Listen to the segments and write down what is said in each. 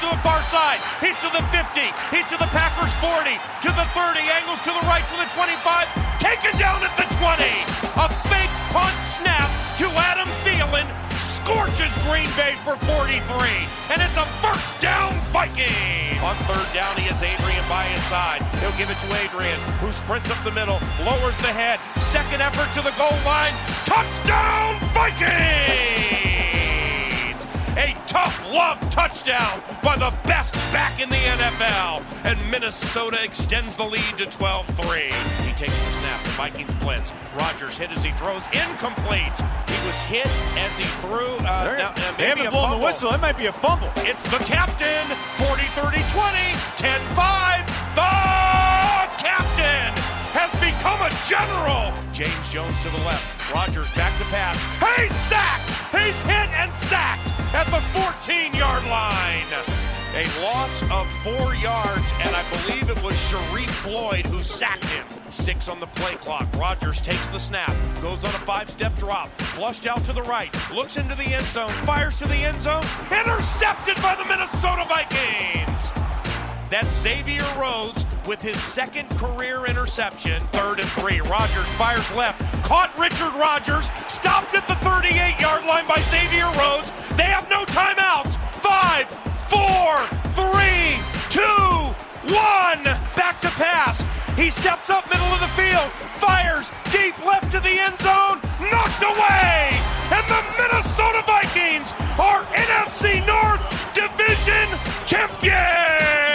to the far side. He's to the 50. He's to the Packers 40. To the 30. Angles to the right to the 25. Taken down at the 20. A fake punt snap to Adam Thielen. Scorches Green Bay for 43. And it's a first down Viking. On third down, he has Adrian by his side. He'll give it to Adrian, who sprints up the middle, lowers the head. Second effort to the goal line. Touchdown Vikings! A tough love touchdown by the best back in the NFL. And Minnesota extends the lead to 12-3. He takes the snap. The Vikings blitz. Rodgers hit as he throws. Incomplete. He was hit as he threw. They haven't blown the whistle. It might be a fumble. It's the captain. 40-30-20. 10-5. The captain has become a general. James Jones to the left. Rodgers back to pass. He's sacked. He's hit and sacked at the 14-yard line. A loss of 4 yards, and I believe it was Sharif Floyd who sacked him. 6 on the play clock. Rodgers takes the snap, goes on a 5-step drop, flushed out to the right, looks into the end zone, fires to the end zone, intercepted by the Minnesota Vikings. That's Xavier Rhodes with his second career interception. 3rd and 3. Rodgers fires left. Caught Richard Rodgers. Stopped at the 38-yard line by Xavier Rhodes. They have no timeouts. 5, 4, 3, 2, 1. Back to pass. He steps up middle of the field. Fires deep left to the end zone. Knocked away. And the Minnesota Vikings are NFC North Division champions.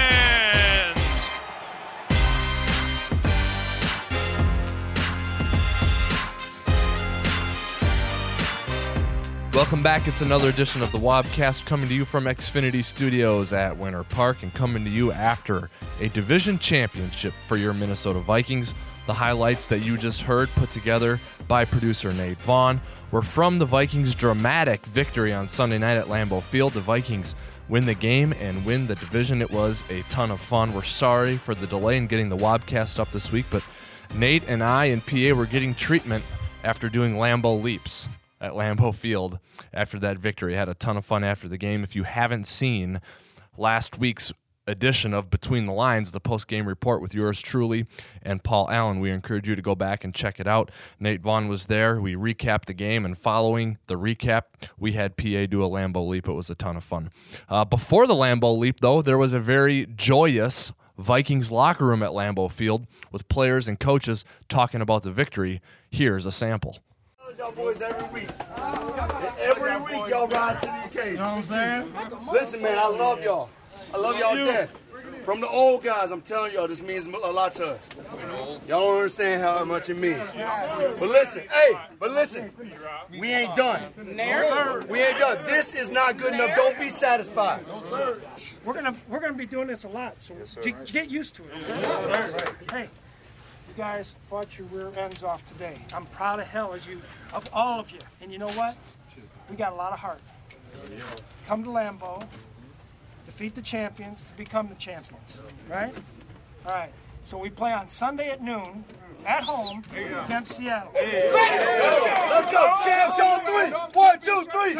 Welcome back. It's another edition of the Wobcast coming to you from Xfinity Studios at Winter Park and coming to you after a division championship for your Minnesota Vikings. The highlights that you just heard put together by producer Nate Vaughn were from the Vikings' dramatic victory on Sunday night at Lambeau Field. The Vikings win the game and win the division. It was a ton of fun. We're sorry for the delay in getting the Wobcast up this week, but Nate and I and PA were getting treatment after doing Lambeau leaps at Lambeau Field after that victory. Had a ton of fun after the game. If you haven't seen last week's edition of Between the Lines, the post-game report with yours truly and Paul Allen, we encourage you to go back and check it out. Nate Vaughn was there. We recapped the game, and following the recap, we had PA do a Lambeau leap. It was a ton of fun. Before the Lambeau leap, though, there was a very joyous Vikings locker room at Lambeau Field with players and coaches talking about the victory. Here's a sample. Y'all boys every week. Every week y'all rise to the occasion. You know what I'm saying? Listen, man, I love y'all. I love y'all to death. From the old guys, I'm telling y'all, this means a lot to us. Y'all don't understand how much it means. But listen, we ain't done. We ain't done. This is not good enough. Don't be satisfied. We're gonna be doing this a lot, so get used to it. Okay? Hey. You guys fought your rear ends off today. I'm proud of hell of all of you. And you know what? We got a lot of heart. Come to Lambeau, defeat the champions to become the champions. Right? All right. So we play on Sunday at noon at home against Seattle. Let's go. Champs on 3. 1, 2, 3.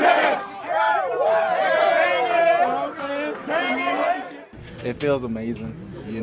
Champs. It feels amazing.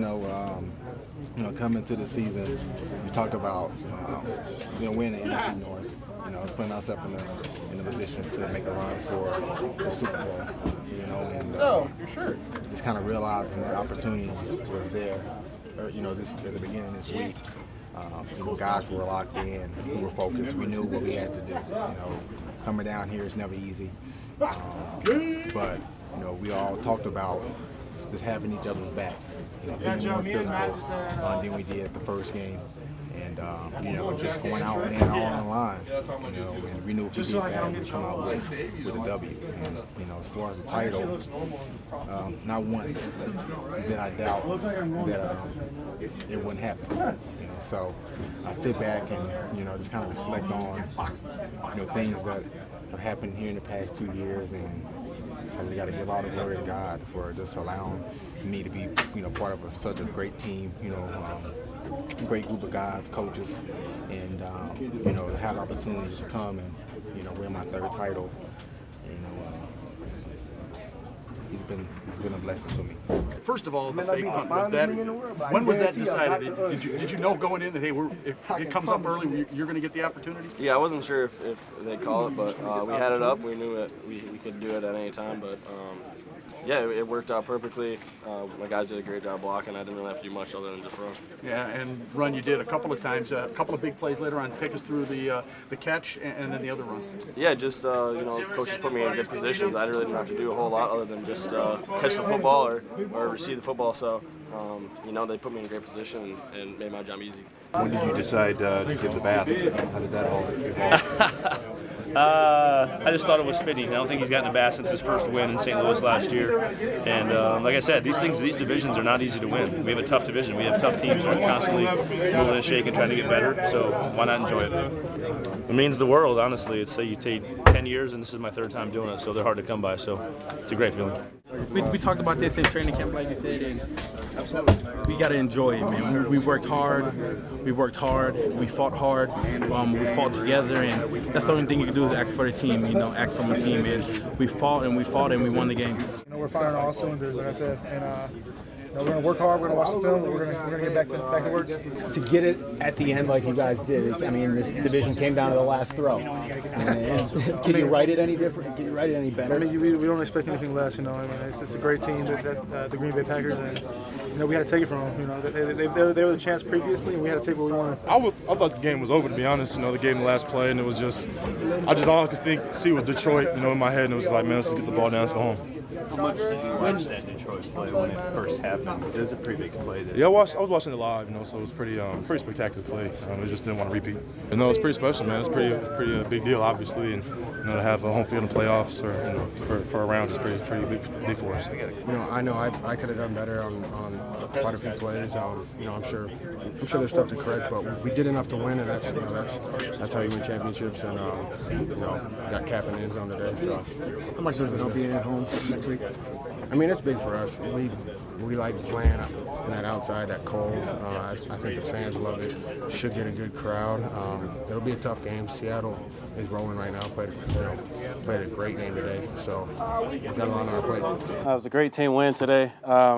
Coming to the season, we talked about, winning the NFC North, putting ourselves in a position to make a run for the Super Bowl, and just kind of realizing that opportunity was there, this at the beginning of this week. Guys were locked in, we were focused, we knew what we had to do. Coming down here is never easy, but we all talked about just having each other's back. Being more physical than we did the first game. And, just going out and all on the line. And we knew if we did that, we would come out with a W. And, as far as the title, not once did I doubt that it wouldn't happen. So I sit back and, just kind of reflect on, things that have happened here in the past 2 years, and I just got to give all the glory to God for just allowing me to be, part of such a great team, great group of guys, coaches, and, to have the opportunity to come and, win my third title. he's been a blessing to me. First of all, the fake punt, when was that decided? Did you know going in that, hey, if it comes up early, you're going to get the opportunity? Yeah, I wasn't sure if they'd call it, but we had it up. We knew it. We could do it at any time, but yeah, it worked out perfectly. My guys did a great job blocking. I didn't really have to do much other than just run. Yeah, and run you did a couple of times, a couple of big plays later on. Take us through the catch and then the other run. Yeah, just coaches put me in good positions. I really didn't have to do a whole lot other than just catch the football or receive the football. So they put me in a great position and made my job easy. When did you decide to give the bath? How did that all evolve? I just thought it was fitting. I don't think he's gotten a bath since his first win in St. Louis last year. And like I said, these divisions are not easy to win. We have a tough division. We have tough teams that are constantly moving and shaking, trying to get better. So why not enjoy it? It means the world, honestly. It's you take 10 years, and this is my third time doing it, so they're hard to come by. So it's a great feeling. We talked about this in training camp, like you said, and we got to enjoy it, man. We worked hard. We fought hard. We fought together, and that's the only thing you can do is act for the team, act from the team. And we fought, and we won the game. We're firing on all cylinders, like I said, and we're going to work hard. We're going to watch the film. We're going to get back to work. To get it at the end like you guys did, I mean, this division came down to the last throw. Can you write it any different? Can you write it any better? I mean, we don't expect anything less. It's a great team, the Green Bay Packers, and we had to take it from them. They were the chance previously, and we had to take what we wanted. I thought the game was over, to be honest. They gave them the last play, and it was just all I could see was Detroit. In my head, and it was like, man, let's just get the ball down, let's go home. How much did you watch that Detroit play when it first happened? It was a pretty big play. Yeah, I was watching it live, so it was pretty spectacular play. I just didn't want to repeat. But no, it's pretty special, man. It's pretty big deal, obviously, and to have a home field in playoffs or for a round is pretty big for us. I know I could have done better on quite a few plays. I'm sure there's stuff to correct, but we did enough to win, and that's how you win championships. And got cap and ends on today. So how much does it help being at home next week? I mean, it's big for us. We like playing in that outside, that cold. I think the fans love it. Should get a good crowd. It'll be a tough game. Seattle is rolling right now. Played a great game today. So we've got a lot on our plate. It was a great team win today.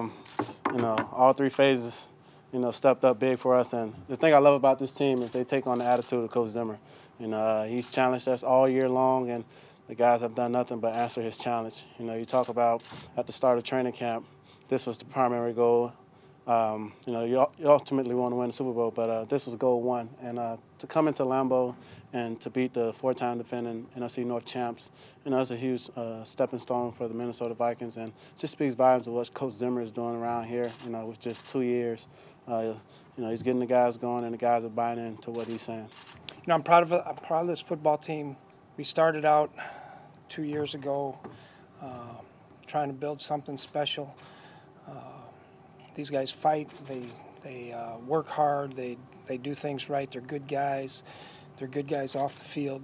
All three phases, stepped up big for us. And the thing I love about this team is they take on the attitude of Coach Zimmer. He's challenged us all year long, and the guys have done nothing but answer his challenge. You talk about at the start of training camp, this was the primary goal. You ultimately want to win the Super Bowl, but this was goal one. And to come into Lambeau and to beat the four-time defending NFC North champs, it's a huge stepping stone for the Minnesota Vikings, and just speaks volumes of what Coach Zimmer is doing around here. With just 2 years, he's getting the guys going, and the guys are buying into what he's saying. I'm proud of this football team. We started out 2 years ago trying to build something special. These guys fight. They work hard. They do things right. They're good guys. They're good guys off the field.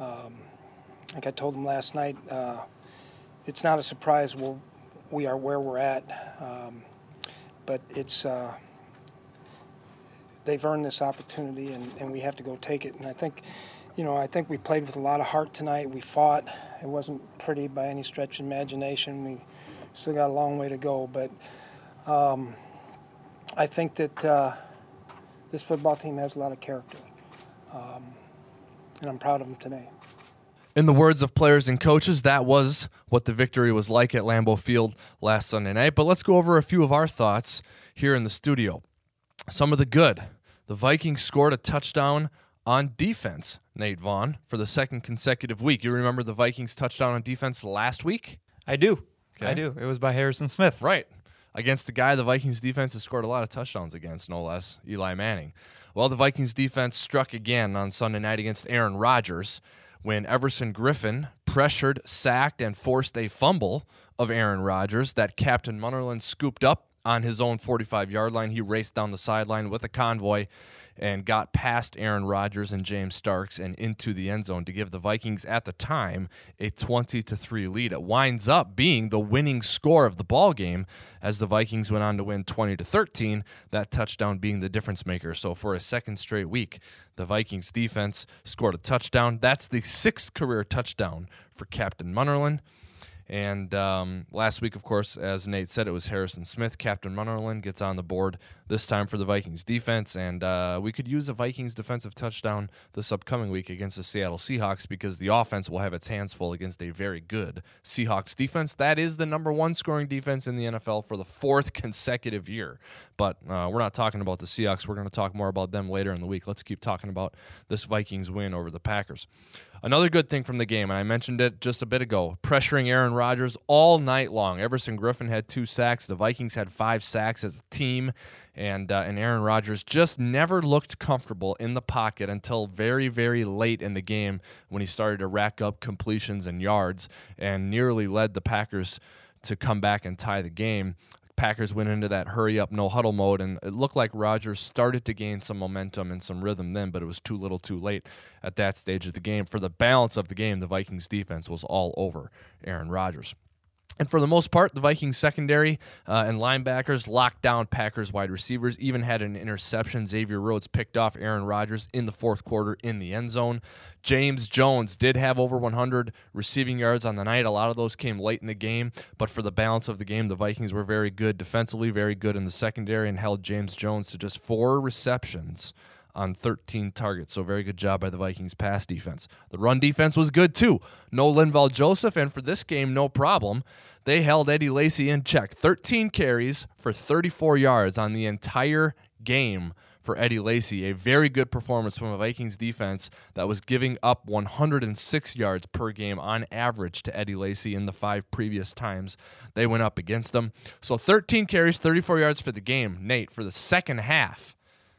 Like I told them last night, it's not a surprise we are where we're at, but it's they've earned this opportunity, and we have to go take it. And I think we played with a lot of heart tonight. We fought. It wasn't pretty by any stretch of imagination. We still got a long way to go, but I think that this football team has a lot of character, and I'm proud of them today. In the words of players and coaches, that was what the victory was like at Lambeau Field last Sunday night. But let's go over a few of our thoughts here in the studio. Some of the good. The Vikings scored a touchdown on defense, Nate Vaughn, for the second consecutive week. You remember the Vikings touchdown on defense last week? I do. Okay. I do. It was by Harrison Smith. Right. Against the guy the Vikings defense has scored a lot of touchdowns against, no less, Eli Manning. Well, the Vikings defense struck again on Sunday night against Aaron Rodgers when Everson Griffin pressured, sacked, and forced a fumble of Aaron Rodgers that Captain Munnerlyn scooped up on his own 45-yard line. He raced down the sideline with a convoy and got past Aaron Rodgers and James Starks and into the end zone to give the Vikings at the time a 20-3 lead. It winds up being the winning score of the ball game as the Vikings went on to win 20-13, that touchdown being the difference maker. So for a second straight week, the Vikings defense scored a touchdown. That's the 6th career touchdown for Captain Munnerlyn. And last week, of course, as Nate said, it was Harrison Smith. Captain Munnerlyn gets on the board this time for the Vikings defense. And we could use a Vikings defensive touchdown this upcoming week against the Seattle Seahawks because the offense will have its hands full against a very good Seahawks defense. That is the #1 scoring defense in the NFL for the 4th consecutive year. But we're not talking about the Seahawks. We're going to talk more about them later in the week. Let's keep talking about this Vikings win over the Packers. Another good thing from the game, and I mentioned it just a bit ago, pressuring Aaron Rodgers all night long. Everson Griffin had 2 sacks. The Vikings had 5 sacks as a team, and Aaron Rodgers just never looked comfortable in the pocket until very, very late in the game when he started to rack up completions and yards and nearly led the Packers to come back and tie the game. Packers went into that hurry-up, no-huddle mode, and it looked like Rodgers started to gain some momentum and some rhythm then, but it was too little too late at that stage of the game. For the balance of the game, the Vikings defense was all over Aaron Rodgers. And for the most part, the Vikings secondary and linebackers locked down Packers wide receivers, even had an interception. Xavier Rhodes picked off Aaron Rodgers in the 4th quarter in the end zone. James Jones did have over 100 receiving yards on the night. A lot of those came late in the game, but for the balance of the game, the Vikings were very good defensively, very good in the secondary, and held James Jones to just 4 receptions on 13 targets. So very good job by the Vikings pass defense. The run defense was good too. No Linval Joseph, and for this game, no problem. They held Eddie Lacy in check. 13 carries for 34 yards on the entire game for Eddie Lacy. A very good performance from a Vikings defense that was giving up 106 yards per game on average to Eddie Lacy in the 5 previous times they went up against them. So 13 carries, 34 yards for the game. Nate, for the second half,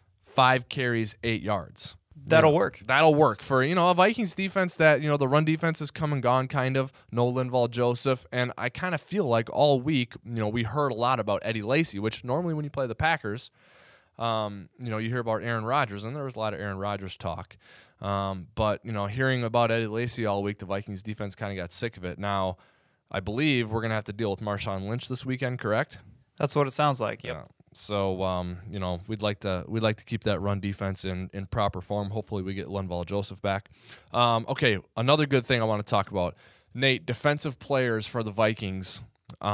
5 carries, 8 yards. That'll work. That'll work for, a Vikings defense that, the run defense has come and gone kind of. No Linval Joseph. And I kind of feel like all week, we heard a lot about Eddie Lacy, which normally when you play the Packers, you hear about Aaron Rodgers, and there was a lot of Aaron Rodgers talk. But, hearing about Eddie Lacy all week, the Vikings defense kind of got sick of it. Now, I believe we're going to have to deal with Marshawn Lynch this weekend, correct? That's what it sounds like, yep. Yeah. So, we'd like to keep that run defense in proper form. Hopefully we get Linval Joseph back. Okay, another good thing I want to talk about. Nate, defensive players for the Vikings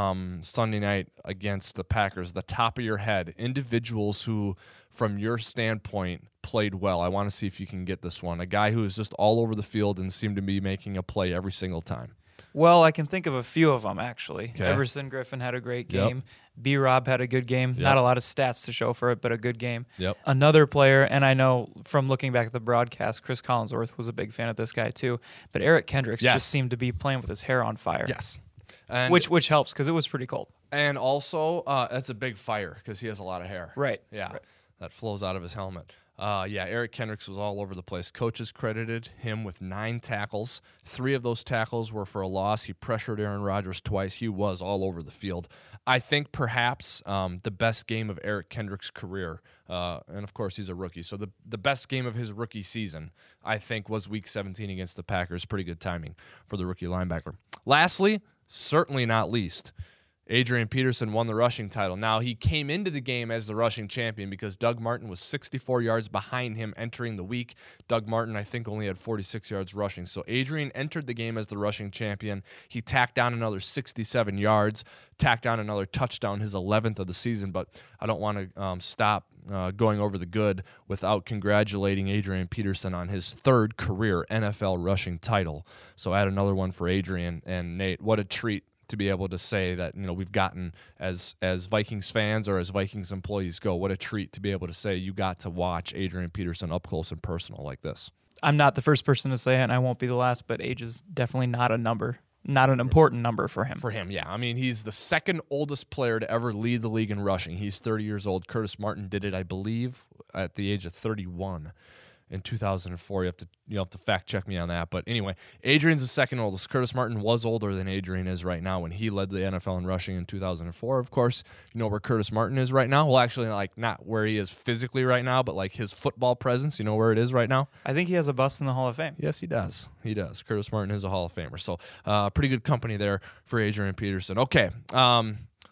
Sunday night against the Packers, the top of your head, individuals who, from your standpoint, played well. I want to see if you can get this one. A guy who is just all over the field and seemed to be making a play every single time. Well, I can think of a few of them, actually. Okay. Everson Griffin had a great game. Yep. B-Rob had a good game. Yep. Not a lot of stats to show for it, but a good game. Yep. Another player, and I know from looking back at the broadcast, Chris Collinsworth was a big fan of this guy too, but Eric Kendricks just seemed to be playing with his hair on fire. Yes. And which helps because it was pretty cold. And also, that's a big fire because he has a lot of hair. Right. Yeah. Right. That flows out of his helmet. Eric Kendricks was all over the place. Coaches credited him with 9 tackles. 3 of those tackles were for a loss. He pressured Aaron Rodgers twice. He was all over the field. I think perhaps the best game of Eric Kendricks' career, and of course he's a rookie, so the best game of his rookie season, I think, was Week 17 against the Packers. Pretty good timing for the rookie linebacker. Lastly, certainly not least, Adrian Peterson won the rushing title. Now, he came into the game as the rushing champion because Doug Martin was 64 yards behind him entering the week. Doug Martin, I think, only had 46 yards rushing. So Adrian entered the game as the rushing champion. He tacked on another 67 yards, tacked on another touchdown, his 11th of the season. But I don't want to stop going over the good without congratulating Adrian Peterson on his 3rd career NFL rushing title. So add another one for Adrian. And Nate, what a treat to be able to say that, we've gotten, as Vikings fans or as Vikings employees go, what a treat to be able to say you got to watch Adrian Peterson up close and personal like this. I'm not the first person to say it, and I won't be the last, but age is definitely not a number. Not an important number for him. For him, yeah. I mean, he's the 2nd oldest player to ever lead the league in rushing. He's 30 years old. Curtis Martin did it, I believe, at the age of 31. In 2004, you have to fact check me on that. But anyway, Adrian's the 2nd oldest. Curtis Martin was older than Adrian is right now when he led the NFL in rushing in 2004. Of course, you know where Curtis Martin is right now? Well, actually, not where he is physically right now, but his football presence. You know where it is right now? I think he has a bust in the Hall of Fame. Yes, he does. He does. Curtis Martin is a Hall of Famer. So pretty good company there for Adrian Peterson. Okay.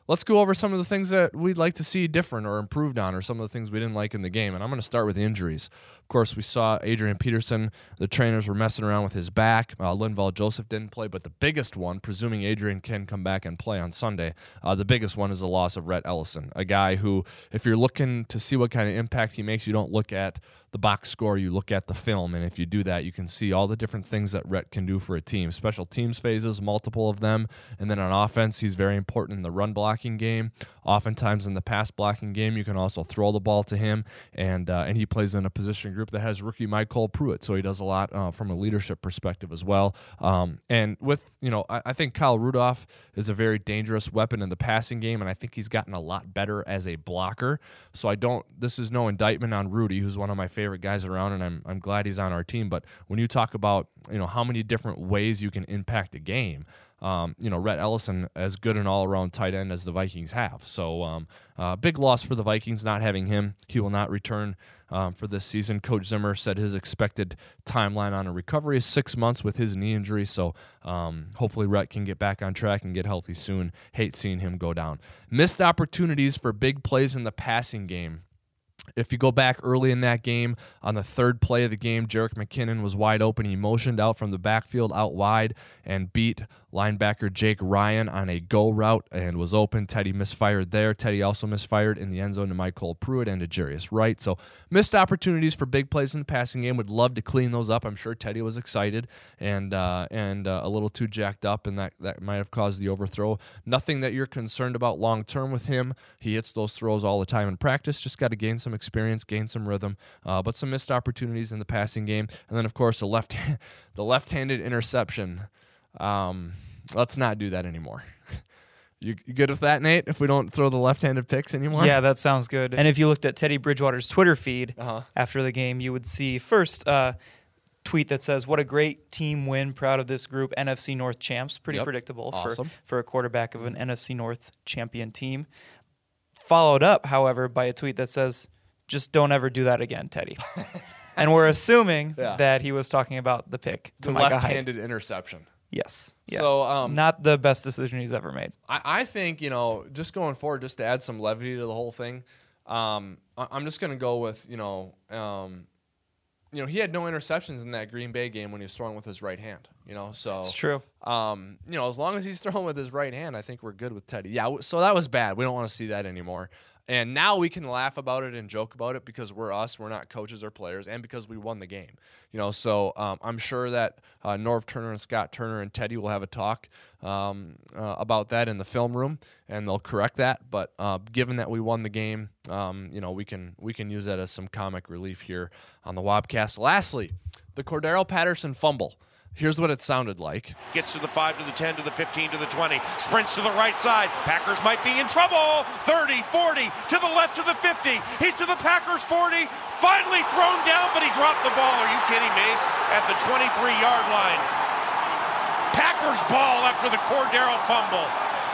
let's go over some of the things that we'd like to see different or improved on, or some of the things we didn't like in the game. And I'm going to start with the injuries. Of course, we saw Adrian Peterson. The trainers were messing around with his back. Linval Joseph didn't play, but the biggest one, presuming Adrian can come back and play on Sunday, the biggest one is the loss of Rhett Ellison, a guy who, if you're looking to see what kind of impact he makes, you don't look at the box score, you look at the film, and if you do that, you can see all the different things that Rhett can do for a team. Special teams phases, multiple of them, and then on offense, he's very important in the run blocking game. Oftentimes in the pass blocking game, you can also throw the ball to him, and he plays in a position group that has rookie Michael Pruitt, so he does a lot from a leadership perspective as well. And with, I think Kyle Rudolph is a very dangerous weapon in the passing game, and I think he's gotten a lot better as a blocker. So this is no indictment on Rudy, who's one of my favorite guys around, and I'm glad he's on our team. But when you talk about how many different ways you can impact a game, Rhett Ellison, as good an all-around tight end as the Vikings have. So big loss for the Vikings not having him. He will not return for this season. Coach Zimmer said his expected timeline on a recovery is 6 months with his knee injury. So hopefully Rhett can get back on track and get healthy soon. Hate seeing him go down. Missed opportunities for big plays in the passing game. If you go back early in that game, on the third play of the game, Jerick McKinnon was wide open. He motioned out from the backfield out wide and beat linebacker Jake Ryan on a go route and was open. Teddy misfired there. Teddy also misfired in the end zone to Michael Pruitt and to Jarius Wright. So missed opportunities for big plays in the passing game. Would love to clean those up. I'm sure Teddy was excited and a little too jacked up, and that might have caused the overthrow. Nothing that you're concerned about long term with him. He hits those throws all the time in practice. Just got to gain some experience, gain some rhythm, but some missed opportunities in the passing game. And then, of course, the left-handed interception. Let's not do that anymore. You good with that, Nate, if we don't throw the left-handed picks anymore? Yeah, that sounds good. And if you looked at Teddy Bridgewater's Twitter feed after the game, you would see first tweet that says, "What a great team win, proud of this group, NFC North champs." Pretty predictable for a quarterback of an NFC North champion team. Followed up, however, by a tweet that says, "Just don't ever do that again, Teddy." And we're assuming that he was talking about the pick to Micah Hyde. Left-handed interception. Yes. Yeah. So not the best decision he's ever made. I think, just going forward, just to add some levity to the whole thing, I'm just going to go with, he had no interceptions in that Green Bay game when he was throwing with his right hand, so it's true. As long as he's throwing with his right hand, I think we're good with Teddy. Yeah, so that was bad. We don't want to see that anymore. And now we can laugh about it and joke about it because we're us. We're not coaches or players, and because we won the game. So I'm sure that Norv Turner and Scott Turner and Teddy will have a talk about that in the film room, and they'll correct that. But given that we won the game, we can use that as some comic relief here on the Wobcast. Lastly, the Cordero Patterson fumble. Here's what it sounded like. Gets to the 5, to the 10, to the 15, to the 20. Sprints to the right side. Packers might be in trouble. 30, 40, to the left to the 50. He's to the Packers 40. Finally thrown down, but he dropped the ball. Are you kidding me? At the 23-yard line. Packers ball after the Cordero fumble.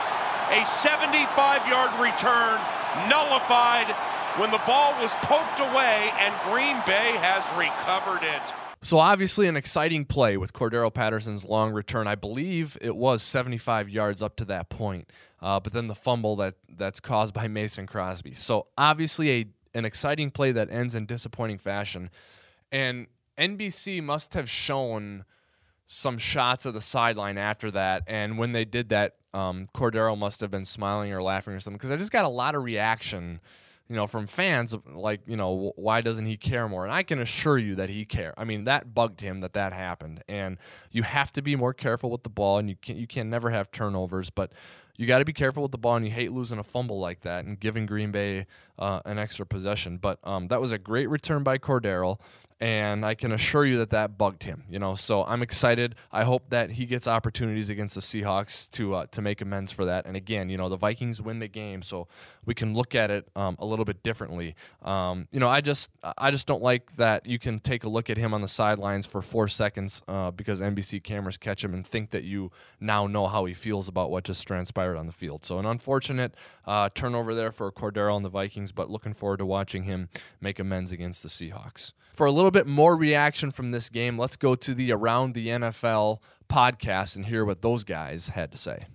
A 75-yard return nullified when the ball was poked away, and Green Bay has recovered it. So obviously an exciting play with Cordero Patterson's long return. I believe it was 75 yards up to that point, but then the fumble that's caused by Mason Crosby. So obviously an exciting play that ends in disappointing fashion. And NBC must have shown some shots of the sideline after that, and when they did that, Cordero must have been smiling or laughing or something, because I just got a lot of reaction from fans, like, why doesn't he care more? And I can assure you that he cared. I mean, that bugged him that happened. And you have to be more careful with the ball, and you can never have turnovers, but you got to be careful with the ball, and you hate losing a fumble like that and giving Green Bay an extra possession. But that was a great return by Cordero, and I can assure you that bugged him. So I'm excited. I hope that he gets opportunities against the Seahawks to make amends for that. And again, the Vikings win the game, so we can look at it a little bit differently. I just don't like that you can take a look at him on the sidelines for 4 seconds because NBC cameras catch him and think that you now know how he feels about what just transpired on the field. So an unfortunate turnover there for Cordero and the Vikings, but looking forward to watching him make amends against the Seahawks. For a little bit more reaction from this game, let's go to the Around the NFL podcast and hear what those guys had to say.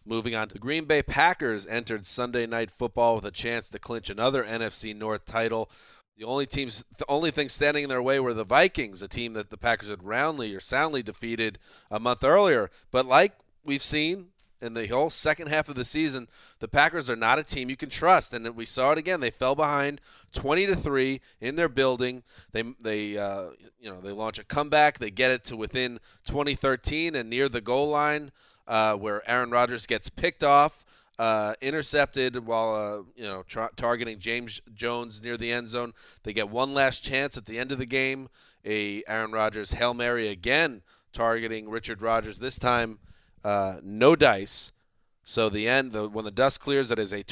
Moving on to the Green Bay Packers entered Sunday Night Football with a chance to clinch another NFC North title. The only thing standing in their way were the Vikings, a team that the Packers had roundly or soundly defeated a month earlier. But like we've seen in the whole second half of the season, the Packers are not a team you can trust. And we saw it again. They fell behind 20-3 in their building. They launch a comeback. They get it to within 20-13 and near the goal line, where Aaron Rodgers gets picked off, intercepted while targeting James Jones near the end zone. They get one last chance at the end of the game. Aaron Rodgers Hail Mary again, targeting Richard Rodgers. This time, no dice. So when the dust clears, it is a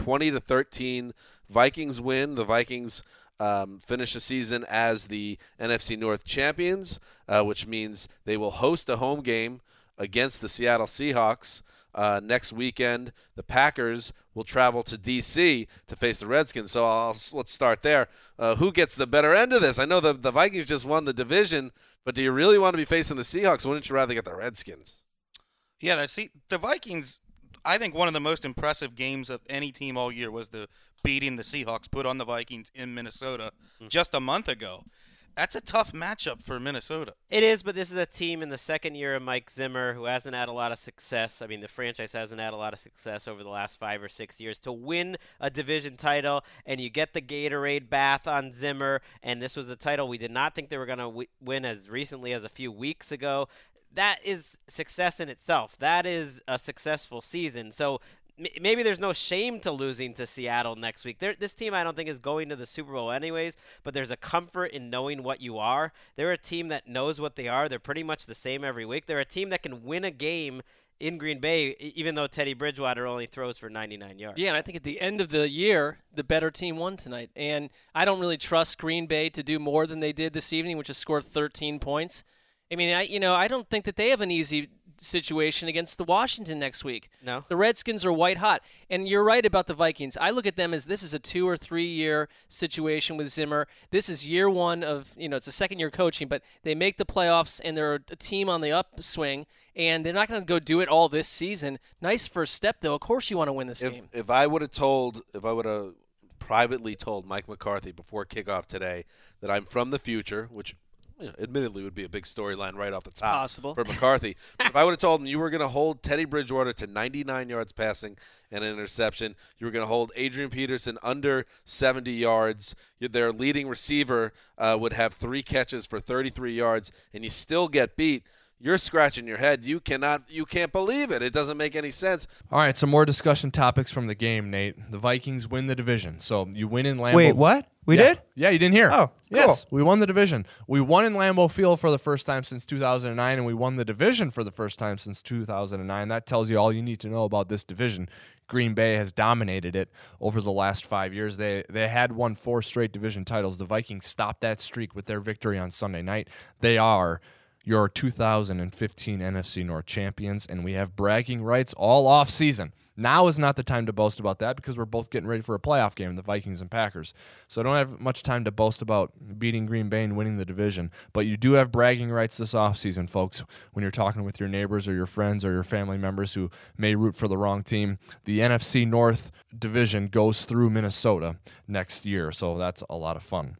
20-13 Vikings win. The Vikings finish the season as the NFC North champions, which means they will host a home game against the Seattle Seahawks next weekend. The Packers will travel to D.C. to face the Redskins. So let's start there. Who gets the better end of this? I know the Vikings just won the division, but do you really want to be facing the Seahawks? Wouldn't you rather get the Redskins? Yeah, the Vikings, I think one of the most impressive games of any team all year was the beating the Seahawks put on the Vikings in Minnesota just a month ago. That's a tough matchup for Minnesota. It is, but this is a team in the second year of Mike Zimmer who hasn't had a lot of success. I mean, the franchise hasn't had a lot of success over the last 5 or 6 years. To win a division title, and you get the Gatorade bath on Zimmer, and this was a title we did not think they were going to win as recently as a few weeks ago. That is success in itself. That is a successful season. So maybe there's no shame to losing to Seattle next week. This team I don't think is going to the Super Bowl anyways, but there's a comfort in knowing what you are. They're a team that knows what they are. They're pretty much the same every week. They're a team that can win a game in Green Bay, even though Teddy Bridgewater only throws for 99 yards. Yeah, and I think at the end of the year, the better team won tonight. And I don't really trust Green Bay to do more than they did this evening, which is score 13 points. I mean, I don't think that they have an easy situation against the Washington next week. No. The Redskins are white hot. And you're right about the Vikings. I look at them as this is a 2 or 3 year situation with Zimmer. This is year one of, it's a second year coaching, but they make the playoffs and they're a team on the upswing, and they're not going to go do it all this season. Nice first step, though. Of course you want to win this game. If I would have privately told Mike McCarthy before kickoff today that I'm from the future, which admittedly would be a big storyline right off the top for McCarthy. But if I would have told him you were going to hold Teddy Bridgewater to 99 yards passing and an interception, you were going to hold Adrian Peterson under 70 yards, their leading receiver would have 3 catches for 33 yards, and you still get beat, you're scratching your head. You can't believe it. It doesn't make any sense. All right, some more discussion topics from the game, Nate. The Vikings win the division. So you win in Lambeau. Wait, what? We did? Yeah, you didn't hear. Oh, cool. Yes, we won the division. We won in Lambeau Field for the first time since 2009, and we won the division for the first time since 2009. That tells you all you need to know about this division. Green Bay has dominated it over the last 5 years. They had won 4 straight division titles. The Vikings stopped that streak with their victory on Sunday night. They are your 2015 NFC North champions, and we have bragging rights all off season. Now is not the time to boast about that because we're both getting ready for a playoff game, the Vikings and Packers. So I don't have much time to boast about beating Green Bay and winning the division. But you do have bragging rights this offseason, folks, when you're talking with your neighbors or your friends or your family members who may root for the wrong team. The NFC North division goes through Minnesota next year, so that's a lot of fun.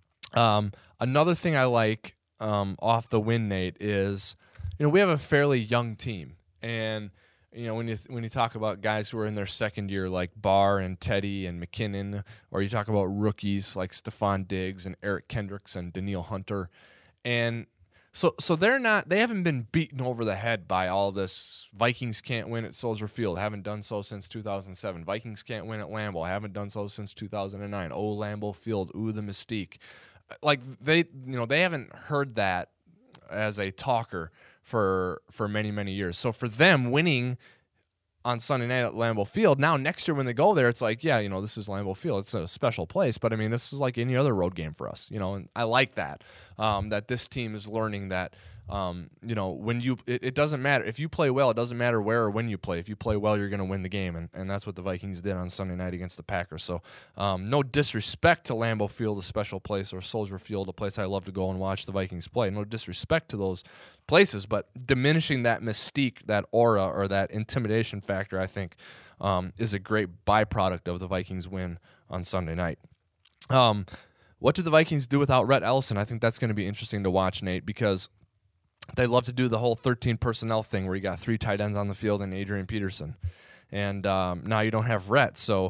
Another thing I like off the win, Nate, is we have a fairly young team, and when you talk about guys who are in their second year like Barr and Teddy and McKinnon, or you talk about rookies like Stephon Diggs and Eric Kendricks and Danielle Hunter, and so they haven't been beaten over the head by all this. Vikings can't win at Soldier Field, haven't done so since 2007. Vikings can't win at Lambeau, haven't done so since 2009. Oh, Lambeau Field, ooh, the mystique. Like they haven't heard that as a talker for many, many years. So for them winning on Sunday night at Lambeau Field, now next year when they go there, it's like, this is Lambeau Field. It's a special place, but I mean, this is like any other road game for us, and I like that, that this team is learning that When it doesn't matter. If you play well, it doesn't matter where or when you play. If you play well, you're going to win the game, and that's what the Vikings did on Sunday night against the Packers. So no disrespect to Lambeau Field, a special place, or Soldier Field, a place I love to go and watch the Vikings play. No disrespect to those places, but diminishing that mystique, that aura, or that intimidation factor, I think, is a great byproduct of the Vikings win on Sunday night. What did the Vikings do without Rhett Ellison? I think that's going to be interesting to watch, Nate, because they love to do the whole 13 personnel thing where you got 3 tight ends on the field and Adrian Peterson. And now you don't have Rhett. So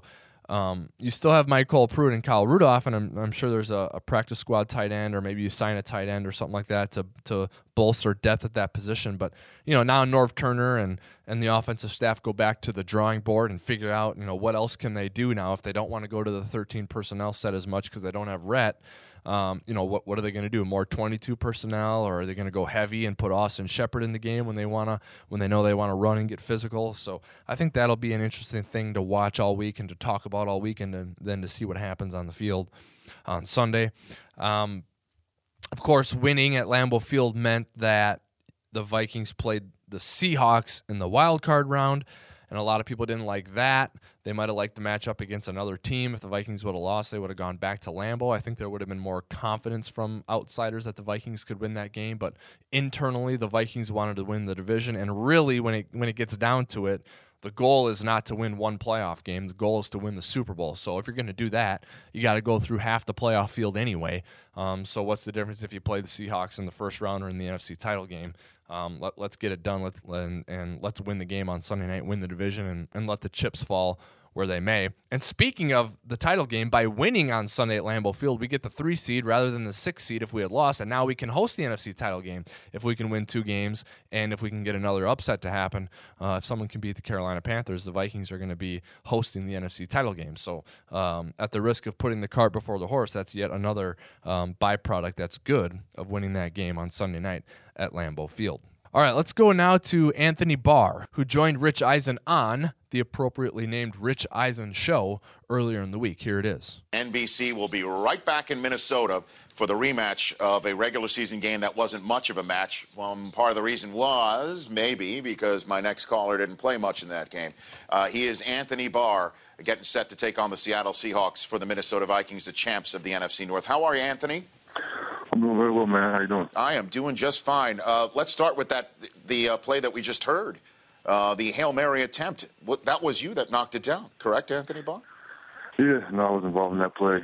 you still have Mike Cole-Pruitt and Kyle Rudolph, and I'm sure there's a practice squad tight end, or maybe you sign a tight end or something like that to bolster depth at that position. But, now Norv Turner and the offensive staff go back to the drawing board and figure out, what else can they do now if they don't want to go to the 13 personnel set as much because they don't have Rhett. What are they going to do? More 22 personnel, or are they going to go heavy and put Austin Shepard in the game when they know they want to run and get physical? So I think that'll be an interesting thing to watch all week and to talk about all week, and then to see what happens on the field on Sunday. Of course, winning at Lambeau Field meant that the Vikings played the Seahawks in the wild card round, and a lot of people didn't like that. They might have liked the matchup against another team. If the Vikings would have lost, they would have gone back to Lambeau. I think there would have been more confidence from outsiders that the Vikings could win that game. But internally, the Vikings wanted to win the division. And really, when it gets down to it, the goal is not to win one playoff game. The goal is to win the Super Bowl. So if you're going to do that, you got to go through half the playoff field anyway. So what's the difference if you play the Seahawks in the first round or in the NFC title game? Let's get it done, and let's win the game on Sunday night, win the division, and let the chips fall where they may. And speaking of the title game, by winning on Sunday at Lambeau Field, we get the 3 seed rather than the 6 seed if we had lost, and now we can host the NFC title game if we can win 2 games, and if we can get another upset to happen. If someone can beat the Carolina Panthers, the Vikings are going to be hosting the NFC title game. So at the risk of putting the cart before the horse, that's yet another byproduct that's good of winning that game on Sunday night at Lambeau Field. All right, let's go now to Anthony Barr, who joined Rich Eisen on the appropriately named Rich Eisen Show earlier in the week. Here it is. NBC will be right back in Minnesota for the rematch of a regular season game that wasn't much of a match. Part of the reason was maybe because my next caller didn't play much in that game. He is Anthony Barr, getting set to take on the Seattle Seahawks for the Minnesota Vikings, the champs of the NFC North. How are you, Anthony? I'm doing very well, man. How you doing? I am doing just fine. Let's start with the play that we just heard, the Hail Mary attempt. That was you that knocked it down, correct, Anthony Barr? Yeah, no, I was involved in that play.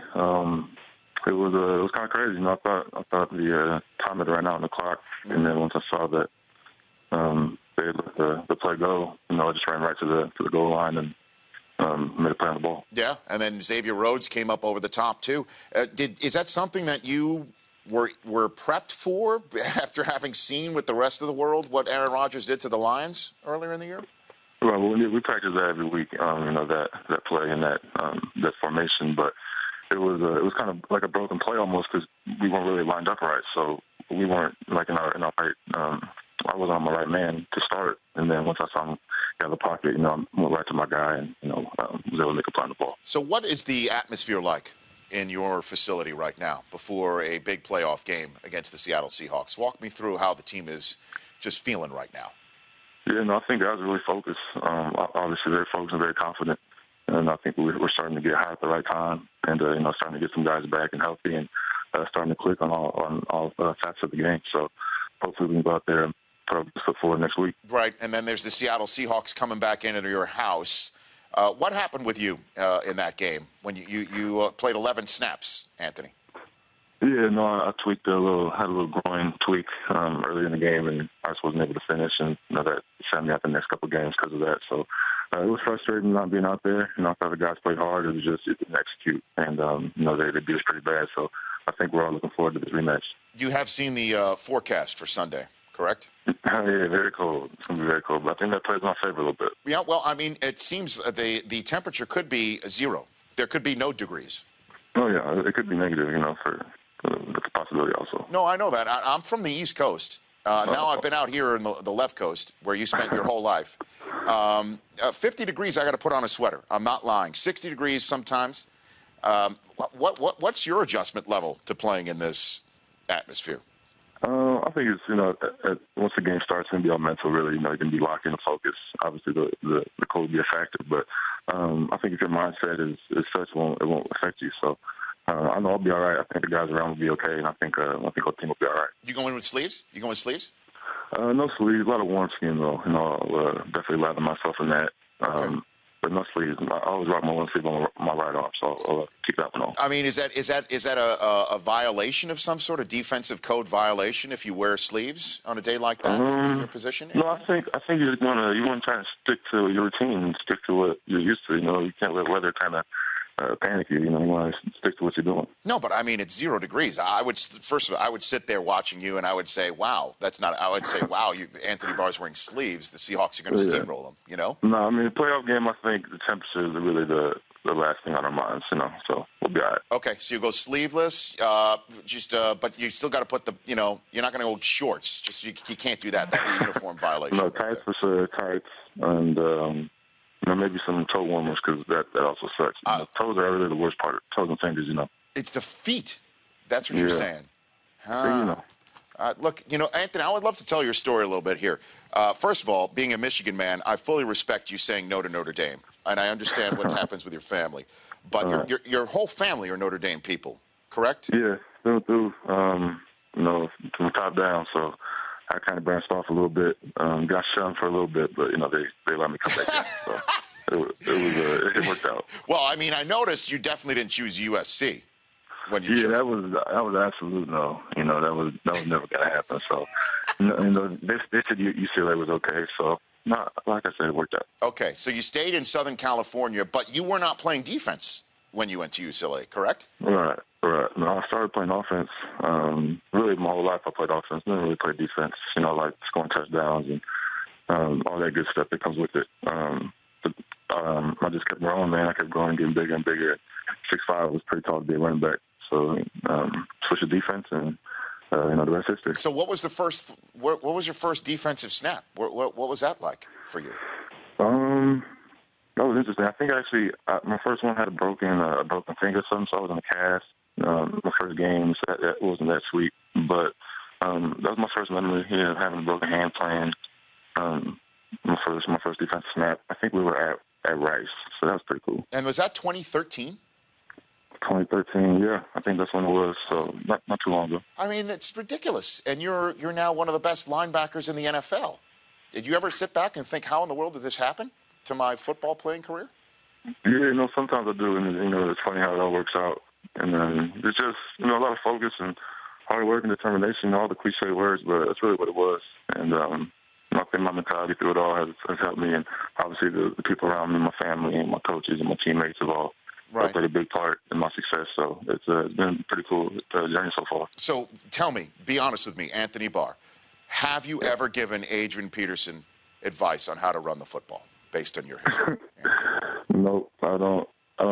It was kind of crazy. I thought the time had ran out on the clock, and then once I saw that they let the play go, I just ran right to the goal line and made a play on the ball. Yeah, and then Xavier Rhodes came up over the top too. Is that something that you were prepped for after having seen with the rest of the world what Aaron Rodgers did to the Lions earlier in the year? Well, we practice that every week. That play and that formation, but it was kind of like a broken play almost because we weren't really lined up right. So we weren't like in our right. I wasn't on my right man to start, and then once I saw him out of the pocket, I went right to my guy and was able to make a play on the ball. So what is the atmosphere like in your facility right now before a big playoff game against the Seattle Seahawks? Walk me through how the team is just feeling right now. Yeah, I think guys are really focused. Obviously, very focused and very confident. And I think we're starting to get hot at the right time, and starting to get some guys back and healthy, and starting to click on all facets of the game. So hopefully we can go out there and put up the foot forward next week. Right, and then there's the Seattle Seahawks coming back into your house. What happened with you in that game when you played 11 snaps, Anthony? Yeah, no, I tweaked had a little groin tweak early in the game, and I just wasn't able to finish, and that set me out the next couple of games because of that. So it was frustrating not being out there. I thought the guys played hard. It was just it didn't execute, and they beat us pretty bad. So I think we're all looking forward to this rematch. You have seen the forecast for Sunday, correct? Yeah, very cold. It's going to be very cold, but I think that plays in our favor a little bit. Yeah, well, I mean, it seems the temperature could be 0. There could be no degrees. Oh, yeah, it could be negative, that's a possibility also. No, I know that. I'm from the East Coast. Now I've been out here in the left coast where you spent your whole life. 50 degrees, I got to put on a sweater. I'm not lying. 60 degrees sometimes. What's your adjustment level to playing in this atmosphere? I think it's, once the game starts, it's going to be all mental, really. You're going to be locked in and focused. Obviously, the cold will be a factor, but I think if your mindset is such, it won't affect you. So I know I'll be all right. I think the guys around will be okay, and I think our team will be all right. You going with sleeves? You going with sleeves? No sleeves. A lot of warm skin, though. I'll definitely lather myself in that. Okay. But no sleeves. I always rock my one sleeve on my right arm, so I'll keep that one on. I mean, is that a violation of some sort of defensive code violation if you wear sleeves on a day like that for your position? No, I think you want to try to stick to your routine, stick to what you're used to. You can't let weather kind of panic you. You want to stick to what you're doing. No, but I mean, it's 0 degrees. I would sit there watching you, and I would say, "Wow, that's not." I would say, "Wow, Anthony Barr's wearing sleeves. The Seahawks are going to steamroll him." No, I mean, the playoff game. I think the temperature is really the last thing on our minds. So we'll be all right. Okay, so you go sleeveless, but you still got to put the. You're not going to go shorts. Just you can't do that. That'd be a uniform violation. No, tights for sure, tights, and. Maybe some toe warmers because that also sucks. Toes are really the worst part. Toes and fingers, It's the feet. That's what you're saying. Look, Anthony, I would love to tell your story a little bit here. First of all, being a Michigan man, I fully respect you saying no to Notre Dame, and I understand what happens with your family. But your whole family are Notre Dame people, correct? Yeah, through from the top down. So I kind of branched off a little bit, got shunned for a little bit, but they let me come back in. So it worked out. Well, I mean, I noticed you definitely didn't choose USC when you chose. That was absolute no. That was never gonna happen. So they said UCLA was okay. So like I said, it worked out. Okay, so you stayed in Southern California, but you were not playing defense when you went to UCLA, correct? Right. No, I started playing offense. Really, my whole life I played offense. Didn't really play defense. Like scoring touchdowns and all that good stuff that comes with it. I just kept growing, man. I kept growing, getting bigger and bigger. 6'5" was pretty tall to be a running back. So switched to defense, and the rest is history. So what was your first defensive snap? What was that like for you? That was interesting. I think actually my first one had a broken finger or something, so I was in a cast. My first game, so that wasn't that sweet. But that was my first memory here, having a broken hand playing my first defensive snap. I think we were at Rice, so that was pretty cool. And was that 2013? 2013, yeah. I think that's when it was, so not too long ago. I mean, it's ridiculous. And you're now one of the best linebackers in the NFL. Did you ever sit back and think, how in the world did this happen to my football playing career? Yeah, sometimes I do, and it's funny how it all works out. And it's just a lot of focus and hard work and determination, all the cliche words, but that's really what it was. And I think my mentality through it all has helped me, and obviously the people around me, my family and my coaches and my teammates have all played a big part in my success. So it's been pretty cool journey so far. So tell me, be honest with me, Anthony Barr, have you ever given Adrian Peterson advice on how to run the football based on your history? Nope, I don't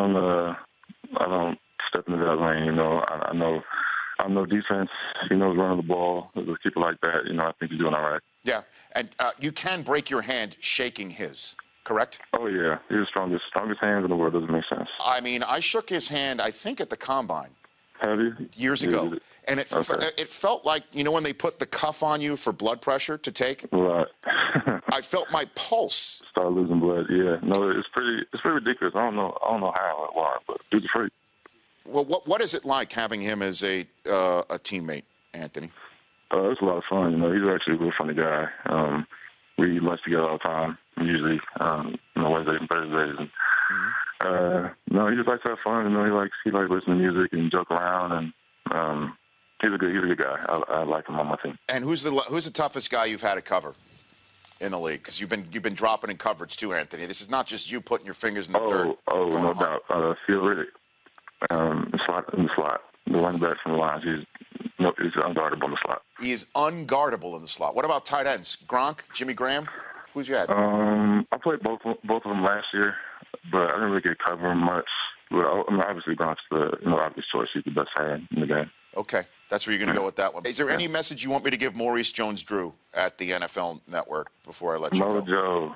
step into that lane. I know defense. He knows running the ball. With people like that, I think he's doing all right. Yeah, and you can break your hand shaking his, correct? Oh, yeah. He's the strongest hands in the world. Doesn't make sense. I mean, I shook his hand, I think, at the Combine. Have you? Years ago. And it felt like, when they put the cuff on you for blood pressure to take? Right. I felt my pulse. Start losing blood, yeah. No, it's pretty ridiculous. I don't know how it was, but dude's a freak. Well, what is it like having him as a teammate, Anthony? It's a lot of fun. He's actually a really funny guy. We eat lunch together all the time, usually Wednesdays and Thursdays. And, he just likes to have fun. He likes listening to music and joke around, and he's a good guy. I like him on my team. And who's the toughest guy you've had to cover in the league? Because you've been dropping in coverage too, Anthony. This is not just you putting your fingers in the dirt. Oh, no doubt. Theo Riddick. In the slot. The running back from the lines, he's unguardable in the slot. He is unguardable in the slot. What about tight ends? Gronk, Jimmy Graham? Who's you had? I played both of them last year, but I didn't really get covering much. But obviously Gronk's the obvious choice. He's the best hand in the game. Okay, that's where you're going to go with that one. Is there any message you want me to give Maurice Jones-Drew at the NFL Network before I let you go? Joe.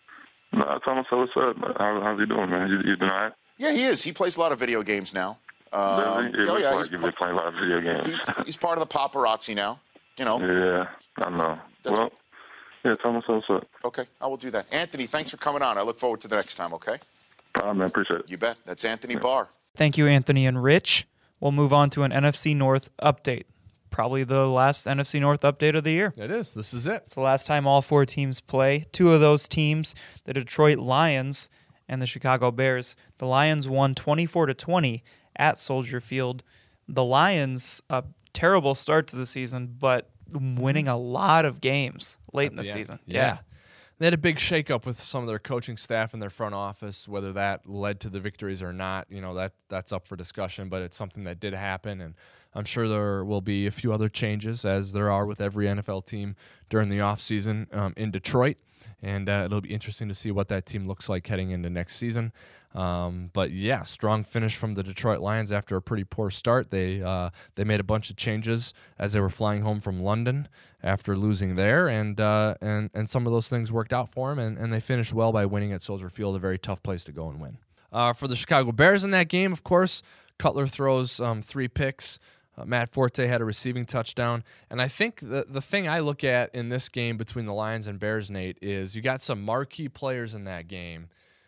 I told him what's up. How's he doing, man? He's doing all right? Yeah, he is. He plays a lot of video games now. Really? It oh looks yeah, like you've been playing a lot of video games. he's part of the paparazzi now. You know. Yeah, I know. Well, yeah, tell me what's up. Okay, I will do that. Anthony, thanks for coming on. I look forward to the next time, okay? All right, man, appreciate it. You bet. That's Anthony Barr. Thank you, Anthony and Rich. We'll move on to an NFC North update. Probably the last NFC North update of the year. It is. This is it. It's the last time all four teams play. Two of those teams, the Detroit Lions and the Chicago Bears. The Lions won 24-20 at Soldier Field. The Lions, a terrible start to the season, but winning a lot of games late in the season. Yeah. They had a big shakeup with some of their coaching staff and their front office. Whether that led to the victories or not, that's up for discussion, but it's something that did happen, and I'm sure there will be a few other changes, as there are with every NFL team during the offseason in Detroit, and it'll be interesting to see what that team looks like heading into next season. But yeah, strong finish from the Detroit Lions after a pretty poor start. They made a bunch of changes as they were flying home from London after losing there, and some of those things worked out for them, and they finished well by winning at Soldier Field, a very tough place to go and win. For the Chicago Bears in that game, of course, Cutler throws 3 picks. Matt Forte had a receiving touchdown. And I think the thing I look at in this game between the Lions and Bears, Nate, is you got some marquee players in that game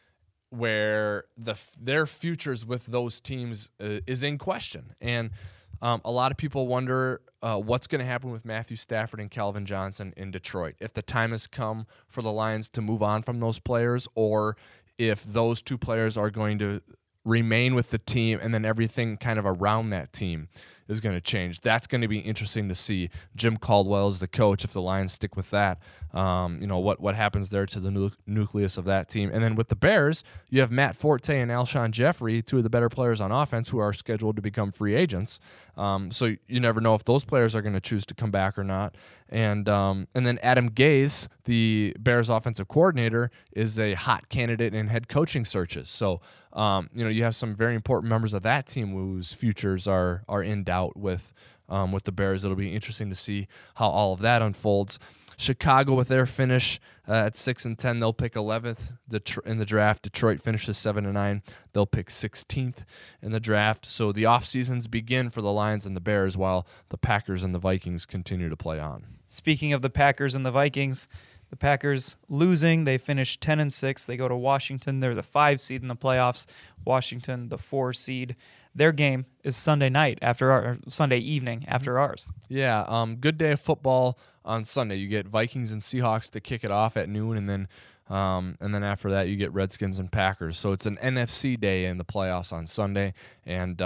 where their futures with those teams is in question. And a lot of people wonder what's going to happen with Matthew Stafford and Calvin Johnson in Detroit. If the time has come for the Lions to move on from those players, or if those 2 players are going to remain with the team and then everything kind of around that team is going to change. That's going to be interesting to see. Jim Caldwell is the coach. If the Lions stick with that, what happens there to the nucleus of that team. And then with the Bears, you have Matt Forte and Alshon Jeffrey, 2 of the better players on offense, who are scheduled to become free agents. So you never know if those players are going to choose to come back or not. And then Adam Gase, the Bears offensive coordinator, is a hot candidate in head coaching searches. So you have some very important members of that team whose futures are in doubt with the Bears. It'll be interesting to see how all of that unfolds. Chicago, with their finish at 6-10, they'll pick 11th in the draft. Detroit finishes 7-9. They'll pick 16th in the draft. So the off seasons begin for the Lions and the Bears, while the Packers and the Vikings continue to play on. Speaking of the Packers and the Vikings, the Packers losing, they finish 10-6. They go to Washington. They're the 5 seed in the playoffs. Washington, the 4 seed. Their game is Sunday evening after ours. Yeah, good day of football on Sunday. You get Vikings and Seahawks to kick it off at noon, and then after that you get Redskins and Packers. So it's an NFC day in the playoffs on Sunday. And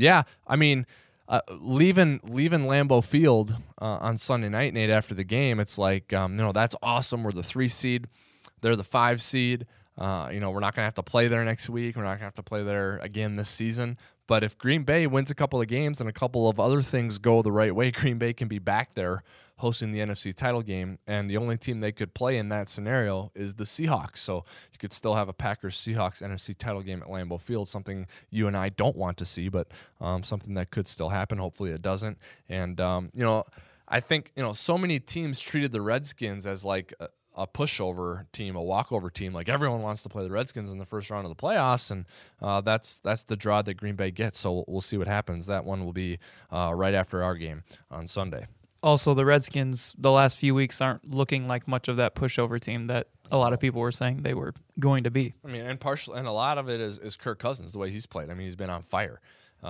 leaving Lambeau Field on Sunday night, Nate, after the game, it's like that's awesome. We're the 3 seed, they're the 5 seed. We're not going to have to play there next week. We're not going to have to play there again this season. But if Green Bay wins a couple of games and a couple of other things go the right way, Green Bay can be back there hosting the NFC title game. And the only team they could play in that scenario is the Seahawks. So you could still have a Packers-Seahawks NFC title game at Lambeau Field, something you and I don't want to see, but something that could still happen. Hopefully it doesn't. And, I think, so many teams treated the Redskins as like a pushover team, a walkover team. Like everyone wants to play the Redskins in the first round of the playoffs, and that's the draw that Green Bay gets. So we'll see what happens. That one will be right after our game on Sunday. Also, the Redskins, the last few weeks aren't looking like much of that pushover team that a lot of people were saying they were going to be. I mean, and a lot of it is Kirk Cousins, the way he's played. I mean, he's been on fire.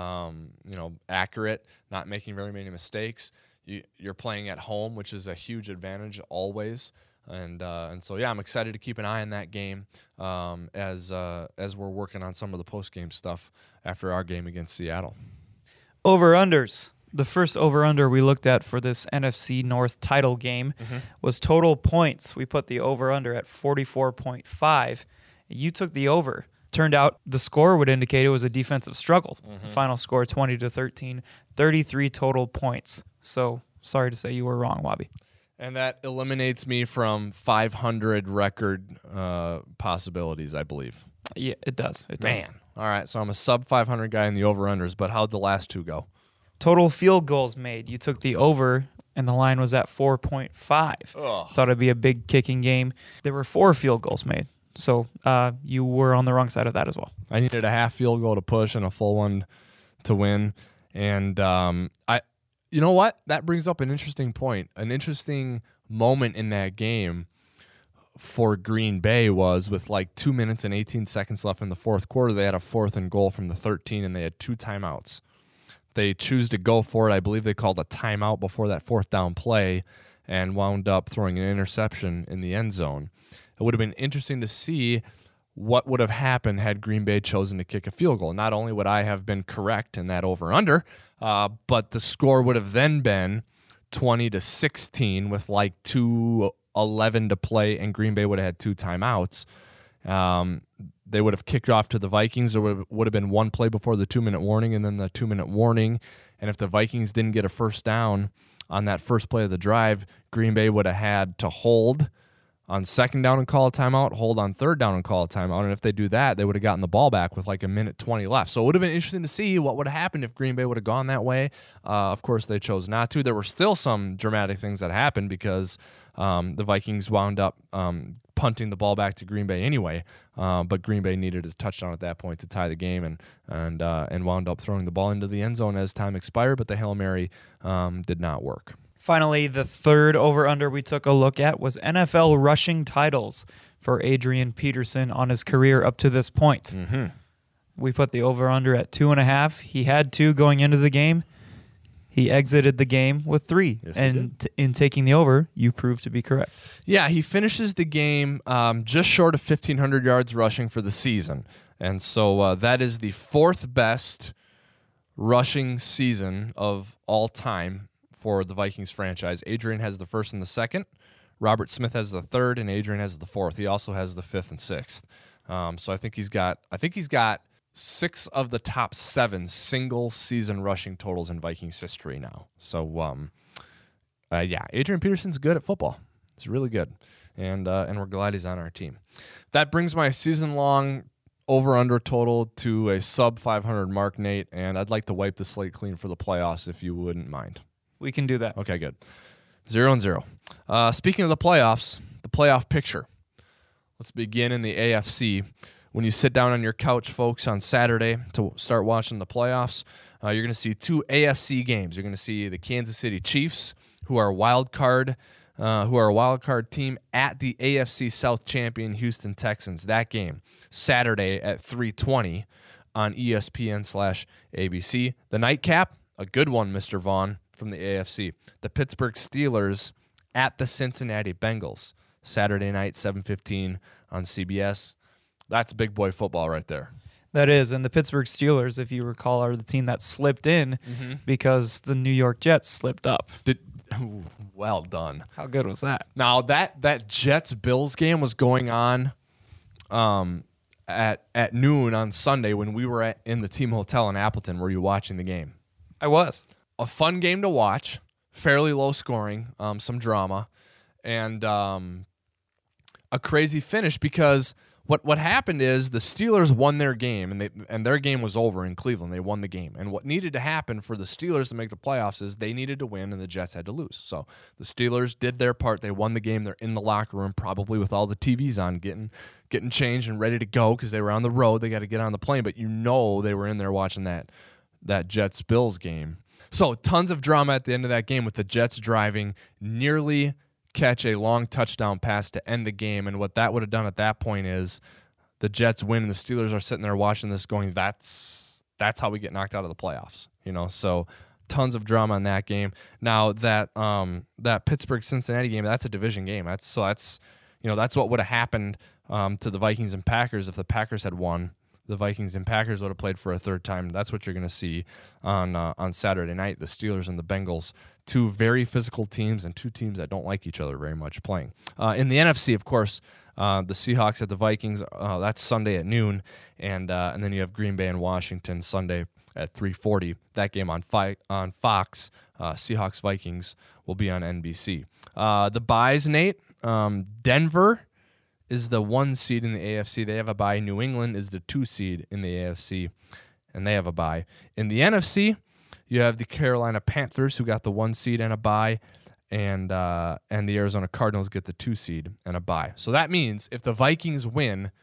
Accurate, not making very many mistakes. You're playing at home, which is a huge advantage always. And so, yeah, I'm excited to keep an eye on that game as we're working on some of the post-game stuff after our game against Seattle. Over-unders. The first over-under we looked at for this NFC North title game was total points. We put the over-under at 44.5. You took the over. Turned out the score would indicate it was a defensive struggle. Final score 20-13, 33 total points. So, sorry to say you were wrong, Wabi. And that eliminates me from 500 record possibilities, I believe. Yeah, it does. It does. Man. All right, so I'm a sub-500 guy in the over-unders, but how'd the last 2 go? Total field goals made. You took the over, and the line was at 4.5. Thought it'd be a big kicking game. There were 4 field goals made. So you were on the wrong side of that as well. I needed a half field goal to push and a full one to win. And you know what? That brings up an interesting point. An interesting moment in that game for Green Bay was with like 2 minutes and 18 seconds left in the fourth quarter. They had a 4th and goal from the 13, and they had 2 timeouts. They choose to go for it. I believe they called a timeout before that 4th down play and wound up throwing an interception in the end zone. It would have been interesting to see what would have happened had Green Bay chosen to kick a field goal. Not only would I have been correct in that over-under, but the score would have then been 20-16 with like 2:11 to play, and Green Bay would have had 2 timeouts. They would have kicked off to the Vikings. There would have been 1 play before the 2-minute warning and then the 2-minute warning. And if the Vikings didn't get a first down on that first play of the drive, Green Bay would have had to hold on 2nd down and call a timeout, hold on 3rd down and call a timeout. And if they do that, they would have gotten the ball back with like 1:20 left. So it would have been interesting to see what would have happened if Green Bay would have gone that way. Of course, they chose not to. There were still some dramatic things that happened because the Vikings wound up punting the ball back to Green Bay anyway. But Green Bay needed a touchdown at that point to tie the game and wound up throwing the ball into the end zone as time expired. But the Hail Mary did not work. Finally, the third over-under we took a look at was NFL rushing titles for Adrian Peterson on his career up to this point. Mm-hmm. We put the over-under at 2.5. He had 2 going into the game. He exited the game with 3. Yes, and in taking the over, you proved to be correct. Yeah, he finishes the game just short of 1,500 yards rushing for the season. And so that is the 4th best rushing season of all time for the Vikings franchise. Adrian has the 1st and the 2nd. Robert Smith has the 3rd, and Adrian has the 4th. He also has the 5th and 6th. So I think he's got 6 of the top 7 single season rushing totals in Vikings history now. So yeah, Adrian Peterson's good at football. He's really good, and we're glad he's on our team. That brings my season long over-under total to a sub 500 mark, Nate, and I'd like to wipe the slate clean for the playoffs if you wouldn't mind. We can do that. Okay, good. 0-0. Speaking of the playoffs, the playoff picture. Let's begin in the AFC. When you sit down on your couch, folks, on Saturday to start watching the playoffs, you're going to see 2 AFC games. You're going to see the Kansas City Chiefs, who are a wild card team, at the AFC South champion Houston Texans. That game, Saturday at 3:20 on ESPN/ABC. The nightcap, a good one, Mr. Vaughn, from the AFC. The Pittsburgh Steelers at the Cincinnati Bengals. Saturday night, 7:15 on CBS. That's big boy football right there. That is, and the Pittsburgh Steelers, if you recall, are the team that slipped in because the New York Jets slipped up. Well done. How good was that? Now, that Jets-Bills game was going on at noon on Sunday when we were in the team hotel in Appleton. Were you watching the game? I was. A fun game to watch, fairly low scoring, some drama, and a crazy finish because what happened is the Steelers won their game, and their game was over in Cleveland. They won the game. And what needed to happen for the Steelers to make the playoffs is they needed to win and the Jets had to lose. So the Steelers did their part. They won the game. They're in the locker room probably with all the TVs on, getting changed and ready to go because they were on the road. They got to get on the plane, but they were in there watching that Jets-Bills game. So tons of drama at the end of that game with the Jets driving, nearly catch a long touchdown pass to end the game. And what that would have done at that point is the Jets win and the Steelers are sitting there watching this going, that's how we get knocked out of the playoffs. So tons of drama in that game. Now that Pittsburgh-Cincinnati game, that's a division game. That's what would have happened to the Vikings and Packers if the Packers had won. The Vikings and Packers would have played for a third time. That's what you're going to see on Saturday night. The Steelers and the Bengals, 2 very physical teams and 2 teams that don't like each other very much playing. In the NFC, of course, the Seahawks at the Vikings. That's Sunday at noon, and then you have Green Bay and Washington Sunday at 3:40. That game on Fox. Seahawks Vikings will be on NBC. The byes, Nate. Denver is the 1 seed in the AFC. They have a bye. New England is the 2 seed in the AFC, and they have a bye. In the NFC, you have the Carolina Panthers, who got the 1 seed and a bye, and the Arizona Cardinals get the 2 seed and a bye. So that means if the Vikings win,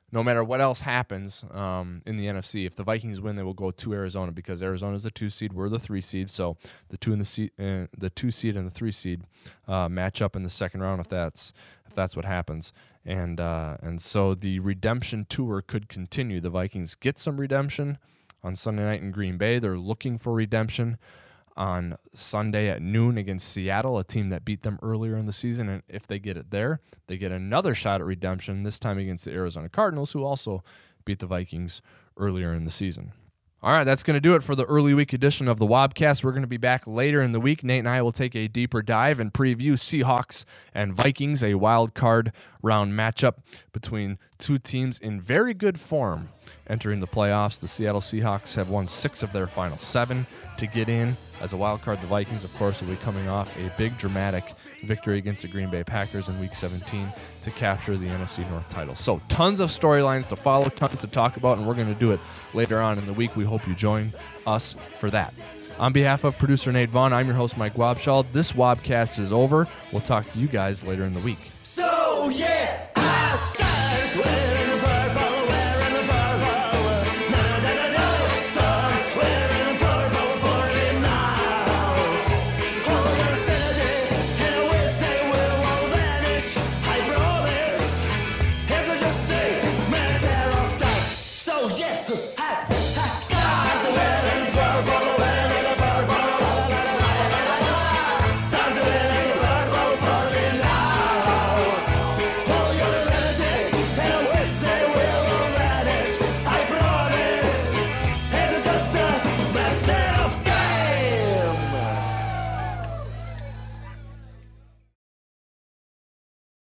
no matter what else happens in the NFC, if the Vikings win, they will go to Arizona because Arizona is the 2 seed, we're the 3 seed. So the 2 seed and the 3 seed match up in the second round if that's what happens. And so the redemption tour could continue. The Vikings get some redemption on Sunday night in Green Bay. They're looking for redemption on Sunday at noon against Seattle, a team that beat them earlier in the season. And if they get it there, they get another shot at redemption, this time against the Arizona Cardinals, who also beat the Vikings earlier in the season. All right, that's going to do it for the early week edition of the Wobcast. We're going to be back later in the week. Nate and I will take a deeper dive and preview Seahawks and Vikings, a wild card round matchup between two teams in very good form entering the playoffs. The Seattle Seahawks have won 6 of their final 7 to get in as a wild card. The Vikings, of course, will be coming off a big dramatic victory against the Green Bay Packers in Week 17 to capture the NFC North title. So tons of storylines to follow, tons to talk about, and we're going to do it later on in the week. We hope you join us for that. On behalf of producer Nate Vaughn, I'm your host, Mike Wobschall. This Wobcast is over. We'll talk to you guys later in the week. So, yeah!